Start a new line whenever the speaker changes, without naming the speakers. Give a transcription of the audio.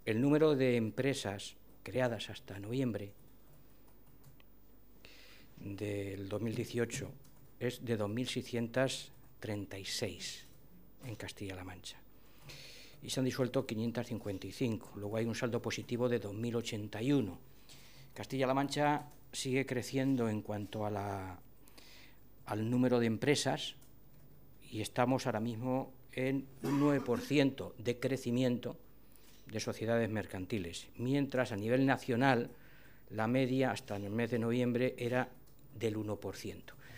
el número de empresas creadas hasta noviembre del 2018 es de 2.636 en Castilla-La Mancha. Y se han disuelto 555. Luego hay un saldo positivo de 2.081. Castilla-La Mancha sigue creciendo en cuanto a al número de empresas y estamos ahora mismo en un 9% de crecimiento de sociedades mercantiles, mientras a nivel nacional la media hasta el mes de noviembre era del 1%.